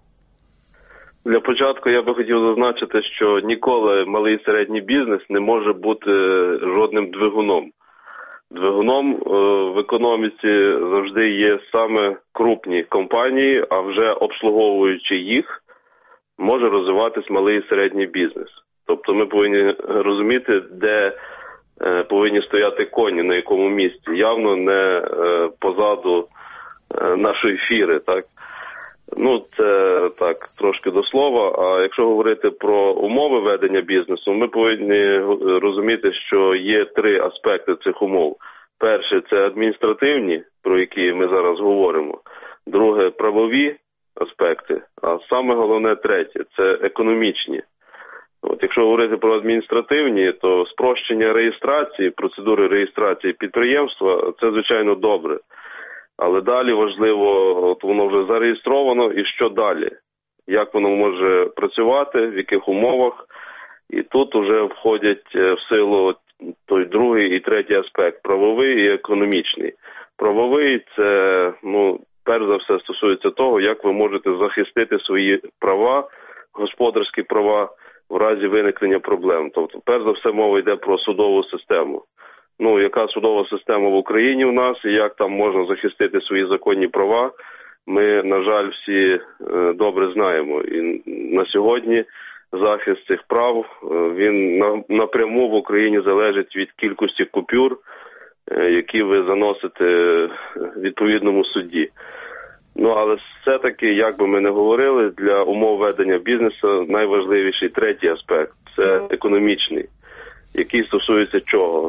Для початку я би хотів зазначити, що ніколи малий і середній бізнес не може бути жодним двигуном. Двигуном в економіці завжди є саме крупні компанії, а вже обслуговуючи їх, може розвиватись малий і середній бізнес. Тобто ми повинні розуміти, де повинні стояти коні, на якому місці. Явно не позаду нашої фіри, так? Ну, це так, трошки до слова. А якщо говорити про умови ведення бізнесу, ми повинні розуміти, що є три аспекти цих умов. Перше – це адміністративні, про які ми зараз говоримо. Друге – правові аспекти. А саме головне третє – це економічні. От, якщо говорити про адміністративні, то спрощення реєстрації, процедури реєстрації підприємства – це, звичайно, добре. Але далі важливо, от воно вже зареєстровано, і що далі? Як воно може працювати, в яких умовах? І тут вже входять в силу той другий і третій аспект – правовий і економічний. Правовий – це, перш за все, стосується того, як ви можете захистити свої права, господарські права, в разі виникнення проблем. Тобто, перш за все, мова йде про судову систему. Яка судова система в Україні у нас і як там можна захистити свої законні права, ми, на жаль, всі добре знаємо. І на сьогодні захист цих прав, він напряму в Україні залежить від кількості купюр, які ви заносите в відповідному суді. Але все-таки, як би ми не говорили, для умов ведення бізнесу найважливіший третій аспект – це економічний, який стосується чого?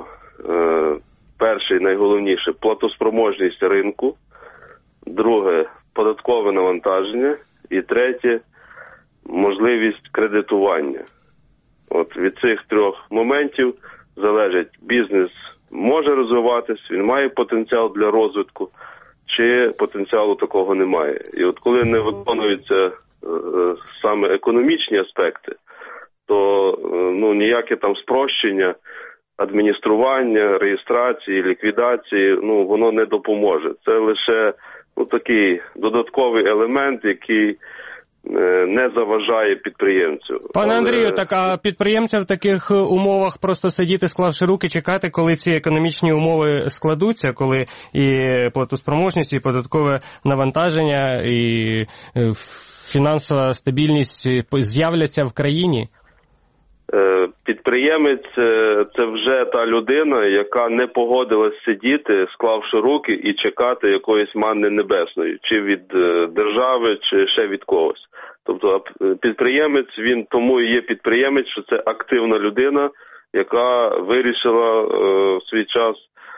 Перший, найголовніше – платоспроможність ринку, друге – податкове навантаження і третє – можливість кредитування. От від цих трьох моментів залежить, бізнес може розвиватись, він має потенціал для розвитку, чи потенціалу такого немає. І от коли не виконуються саме економічні аспекти, то ніяке там спрощення, адміністрування, реєстрації, ліквідації, воно не допоможе. Це лише такий додатковий елемент, який не заважає підприємцю. Пане Андрію, так а підприємцям в таких умовах просто сидіти, склавши руки, чекати, коли ці економічні умови складуться, коли і платоспроможність, і податкове навантаження, і фінансова стабільність з'являться в країні? Підприємець – це вже та людина, яка не погодилась сидіти, склавши руки і чекати якоїсь манни небесної, чи від держави, чи ще від когось. Тобто підприємець, він тому і є підприємець, що це активна людина, яка вирішила в свій час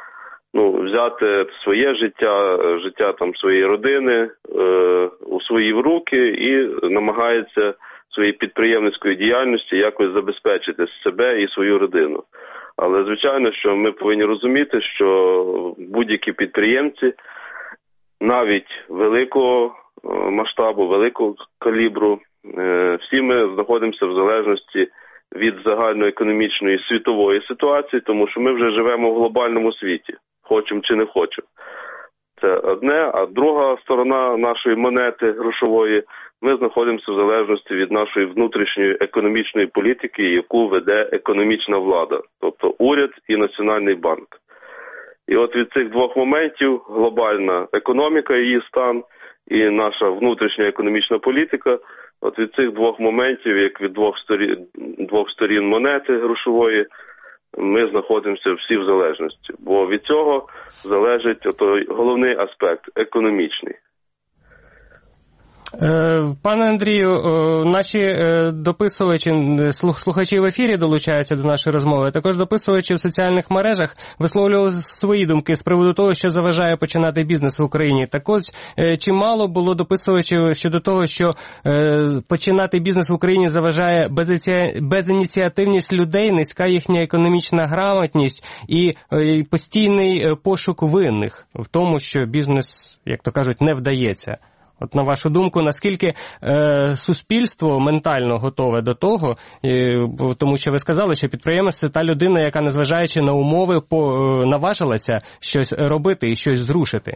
взяти своє життя там своєї родини у свої руки і намагається своєї підприємницької діяльності якось забезпечити себе і свою родину. Але, звичайно, що ми повинні розуміти, що будь-які підприємці, навіть великого масштабу, великого калібру, всі ми знаходимося в залежності від загальноекономічної світової ситуації, тому що ми вже живемо в глобальному світі, хочемо чи не хочемо. Це одне, а друга сторона нашої монети грошової – ми знаходимося в залежності від нашої внутрішньої економічної політики, яку веде економічна влада, тобто уряд і Національний банк. І от від цих двох моментів глобальна економіка, її стан, і наша внутрішня економічна політика, от від цих двох моментів, як від двох сторін монети грошової, ми знаходимося всі в залежності. Бо від цього залежить головний аспект – економічний. Пане Андрію, наші дописувачі, слухачі в ефірі долучаються до нашої розмови, також дописувачі в соціальних мережах висловлювали свої думки з приводу того, що заважає починати бізнес в Україні. Так ось, чимало було дописувачів щодо того, що починати бізнес в Україні заважає безініціативність людей, низька їхня економічна грамотність і постійний пошук винних в тому, що бізнес, як то кажуть, не вдається. От на вашу думку, наскільки суспільство ментально готове до того, тому що ви сказали, що підприємець – це та людина, яка, незважаючи на умови, наважилася щось робити і щось зрушити?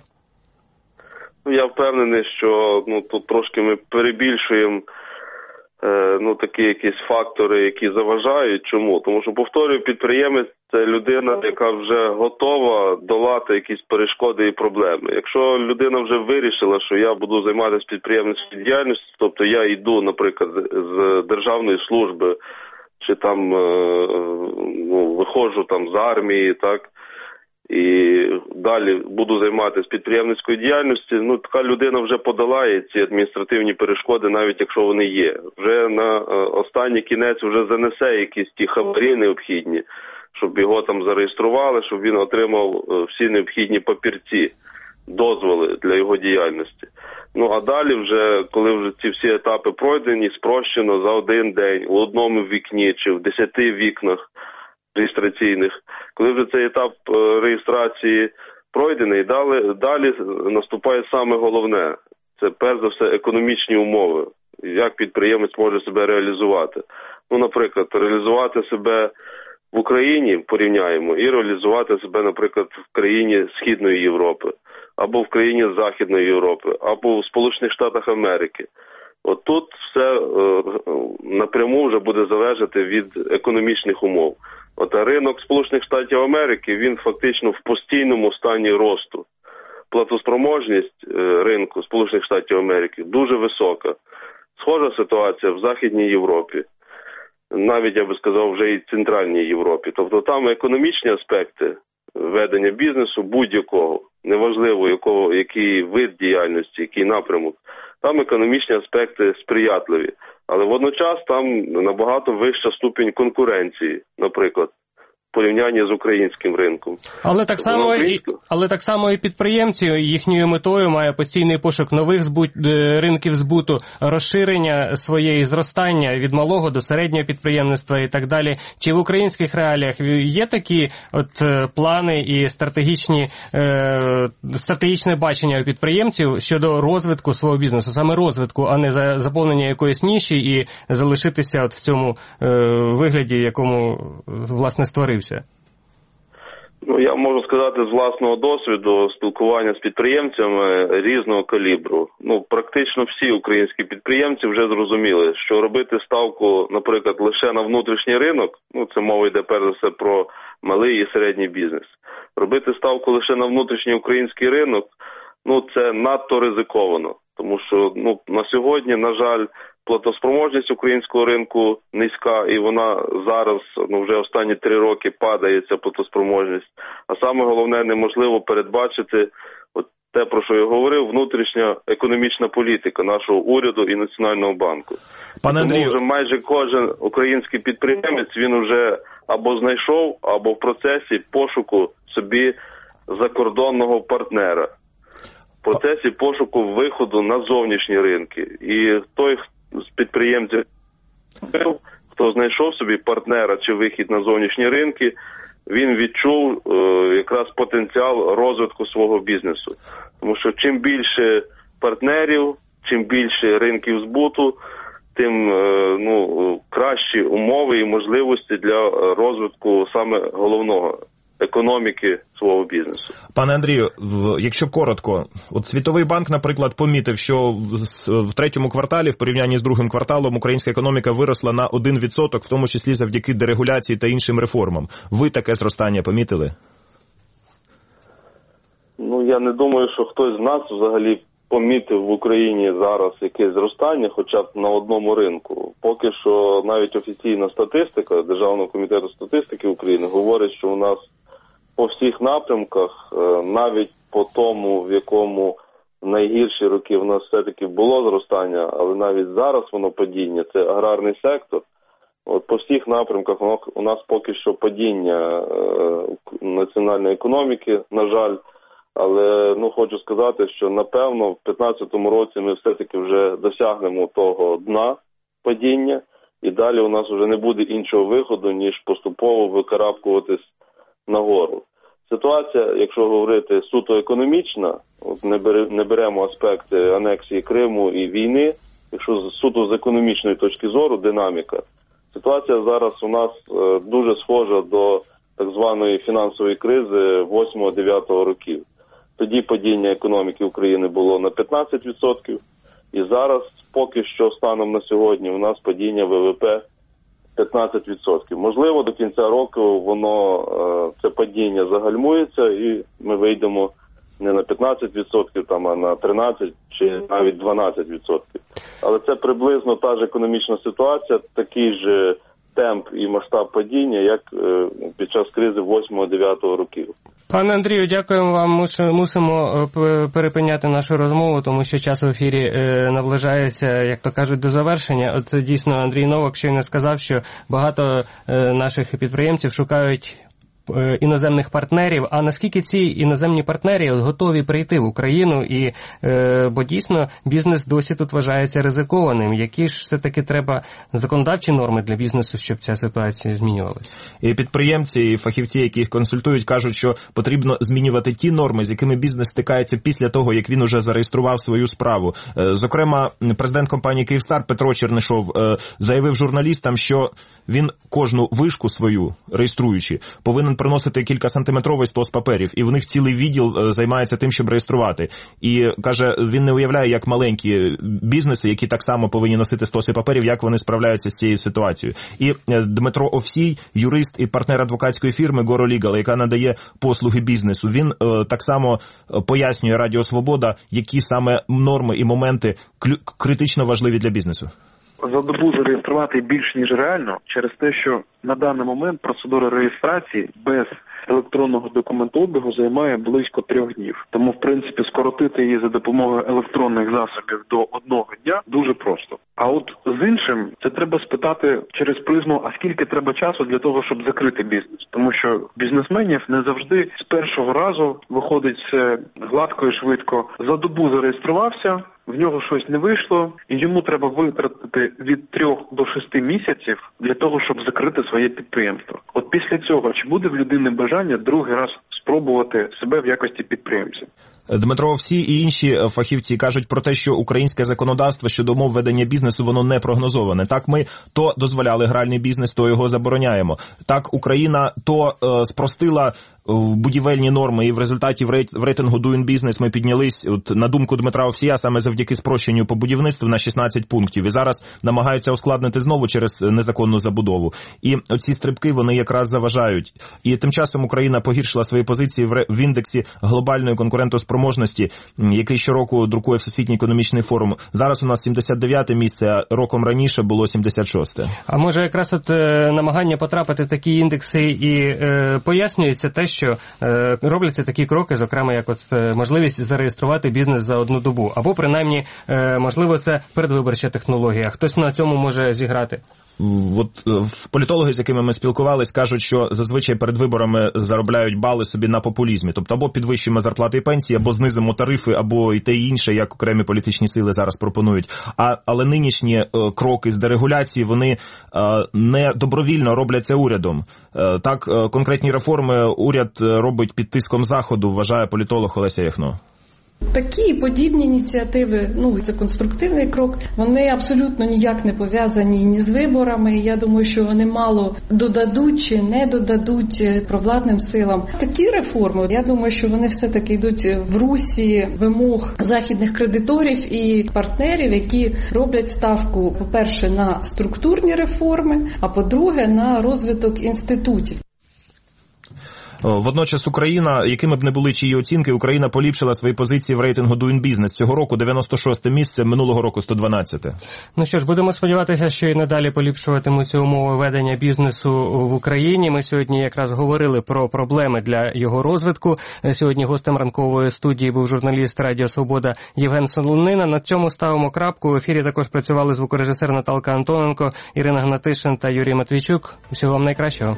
Я впевнений, що тут трошки ми перебільшуємо такі якісь фактори, які заважають. Чому? Тому що, повторюю, підприємець – це людина, яка вже готова долати якісь перешкоди і проблеми. Якщо людина вже вирішила, що я буду займатися підприємницькою діяльністю, тобто я йду, наприклад, з державної служби, чи там виходжу там з армії, так, і далі буду займатися підприємницькою діяльністю, така людина вже подолає ці адміністративні перешкоди, навіть якщо вони є. Вже на останній кінець вже занесе якісь ті хабарі необхідні, щоб його там зареєстрували, щоб він отримав всі необхідні папірці, дозволи для його діяльності. А далі вже, коли вже ці всі етапи пройдені, спрощено за один день, у одному вікні чи в 10 вікнах реєстраційних, коли вже цей етап реєстрації пройдений, далі наступає саме головне. Це, перш за все, економічні умови. Як підприємець може себе реалізувати. Наприклад, реалізувати себе в Україні, порівняємо, і реалізувати себе, наприклад, в країні Східної Європи, або в країні Західної Європи, або в Сполучених Штатах Америки. От тут все напряму вже буде залежати від економічних умов. А ринок Сполучених Штатів Америки, він фактично в постійному стані росту. Платоспроможність ринку Сполучених Штатів Америки дуже висока. Схожа ситуація в Західній Європі. Навіть, я би сказав, вже і в Центральній Європі. Тобто там економічні аспекти ведення бізнесу будь-якого, неважливо який вид діяльності, який напрямок, там економічні аспекти сприятливі. Але водночас там набагато вища ступінь конкуренції, наприклад, в порівнянні з українським ринком. Але так само і підприємці, їхньою метою має постійний пошук нових ринків збуту, розширення своєї зростання від малого до середнього підприємництва і так далі. Чи в українських реаліях є такі плани і стратегічне бачення у підприємців щодо розвитку свого бізнесу, саме розвитку, а не заповнення якоїсь ніші і залишитися в цьому вигляді, якому, власне, створився? Я можу сказати з власного досвіду спілкування з підприємцями різного калібру. Практично всі українські підприємці вже зрозуміли, що робити ставку, наприклад, лише на внутрішній ринок, це мова йде перш за все про малий і середній бізнес. Робити ставку лише на внутрішній український ринок, це надто ризиковано. Тому що на сьогодні, на жаль, платоспроможність українського ринку низька, і вона зараз, вже останні 3 роки падає ця платоспроможність. А саме головне, неможливо передбачити те, про що я говорив, внутрішня економічна політика нашого уряду і Національного банку. Пане Андрію, вже майже кожен український підприємець, він вже або знайшов, або в процесі пошуку собі закордонного партнера. В процесі пошуку виходу на зовнішні ринки. І той з підприємців, хто знайшов собі партнера чи вихід на зовнішні ринки, він відчув якраз потенціал розвитку свого бізнесу. Тому що чим більше партнерів, чим більше ринків збуту, тим кращі умови і можливості для розвитку саме головного – економіки свого бізнесу. Пане Андрію, якщо коротко, Світовий банк, наприклад, помітив, що в третьому кварталі, в порівнянні з другим кварталом, українська економіка виросла на 1%, в тому числі завдяки дерегуляції та іншим реформам. Ви таке зростання помітили? Я не думаю, що хтось з нас взагалі помітив в Україні зараз якесь зростання, хоча б на одному ринку. Поки що навіть офіційна статистика Державного комітету статистики України говорить, що у нас по всіх напрямках, навіть по тому, в якому найгірші роки в нас все-таки було зростання, але навіть зараз воно падіння, це аграрний сектор. От по всіх напрямках у нас поки що падіння національної економіки, на жаль. Але хочу сказати, що напевно в 2015 році ми все-таки вже досягнемо того дна падіння, і далі у нас вже не буде іншого виходу, ніж поступово викарабкуватись нагору. Ситуація, якщо говорити суто економічна, не беремо аспекти анексії Криму і війни, якщо суто з економічної точки зору, динаміка, ситуація зараз у нас дуже схожа до так званої фінансової кризи 8-9 років. Тоді падіння економіки України було на 15%, і зараз поки що станом на сьогодні у нас падіння ВВП 15%. Можливо, до кінця року це падіння загальмується і ми вийдемо не на 15%, а на 13% чи навіть 12%. Але це приблизно та ж економічна ситуація, такий же темп і масштаб падіння, як під час кризи 8-9 років. Пане Андрію, дякуємо вам. Мусимо перепиняти нашу розмову, тому що час в ефірі наближається, як то кажуть, до завершення. От дійсно Андрій Новак щойно сказав, що багато наших підприємців шукають іноземних партнерів. А наскільки ці іноземні партнери готові прийти в Україну? Бо дійсно бізнес досі тут вважається ризикованим. Які ж все-таки треба законодавчі норми для бізнесу, щоб ця ситуація змінювалася? І підприємці, і фахівці, які їх консультують, кажуть, що потрібно змінювати ті норми, з якими бізнес стикається після того, як він уже зареєстрував свою справу. Зокрема, президент компанії «Київстар» Петро Чернишов заявив журналістам, що він кожну вишку свою, реєструючи, повинен приносити кілька сантиметровий стос паперів, і в них цілий відділ займається тим, щоб реєструвати. І, каже, він не уявляє, як маленькі бізнеси, які так само повинні носити стоси паперів, як вони справляються з цією ситуацією. І Дмитро Овсій, юрист і партнер адвокатської фірми «Горо Лігал», яка надає послуги бізнесу, він так само пояснює Радіо Свобода, які саме норми і моменти критично важливі для бізнесу. За добу зареєструвати більш ніж реально через те, що на даний момент процедура реєстрації без електронного документообігу займає близько 3 днів. Тому, в принципі, скоротити її за допомогою електронних засобів до 1 дня дуже просто. А от з іншим, це треба спитати через призму, а скільки треба часу для того, щоб закрити бізнес. Тому що бізнесменів не завжди з першого разу виходить все гладко і швидко. За добу зареєструвався, в нього щось не вийшло, і йому треба витратити від 3 до 6 місяців для того, щоб закрити своє підприємство. От після цього, чи буде в людини бажання другий раз спробувати себе в якості підприємця? Дмитро, всі і інші фахівці кажуть про те, що українське законодавство щодо умов ведення бізнесу, воно не прогнозоване. Так, ми то дозволяли гральний бізнес, то його забороняємо. Так, Україна то спростила будівельні норми, і в результаті в рейтингу Doing Business ми піднялись, на думку Дмитра Овсія, саме завдяки спрощенню по будівництву на 16 пунктів. І зараз намагаються ускладнити знову через незаконну забудову. І оці стрибки, вони якраз заважають. І тим часом Україна погіршила свої позиції в індексі глобальної конкурентоспроможності, який щороку друкує Всесвітній економічний форум. Зараз у нас 79-те місце, а роком раніше було 76-те. А може якраз от намагання потрапити в такі індекси і пояснюється те, що робляться такі кроки, зокрема, як от можливість зареєструвати бізнес за 1 добу. Або, принаймні, можливо, це передвиборча технологія. Хтось на цьому може зіграти? От політологи, з якими ми спілкувались, кажуть, що зазвичай перед виборами заробляють бали собі на популізмі. Тобто або підвищуємо зарплати і пенсії, або знизимо тарифи, або і те і інше, як окремі політичні сили зараз пропонують. Але нинішні кроки з дерегуляції, вони не добровільно робляться урядом. Так, конкретні реформи уряд робить під тиском Заходу, вважає політолог Олеся Яхно. Такі і подібні ініціативи, це конструктивний крок, вони абсолютно ніяк не пов'язані ні з виборами. Я думаю, що вони мало додадуть чи не додадуть провладним силам. Такі реформи, я думаю, що вони все-таки йдуть в русі вимог західних кредиторів і партнерів, які роблять ставку, по-перше, на структурні реформи, а по-друге, на розвиток інститутів. Водночас Україна, якими б не були чиї оцінки, Україна поліпшила свої позиції в рейтингу Doing Business. Цього року 96 місце, минулого року 112. Ну що ж, будемо сподіватися, що і надалі поліпшуватимуться умови ведення бізнесу в Україні. Ми сьогодні якраз говорили про проблеми для його розвитку. Сьогодні гостем ранкової студії був журналіст Радіо Свобода Євген Солонина. На цьому ставимо крапку. В ефірі також працювали звукорежисер Наталка Антоненко, Ірина Гнатишин та Юрій Матвійчук. Всього вам найкращого.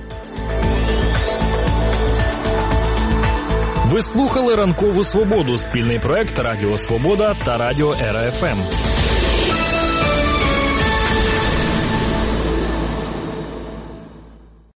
Ви слухали «Ранкову свободу» – спільний проект Радіо Свобода та Радіо РФМ.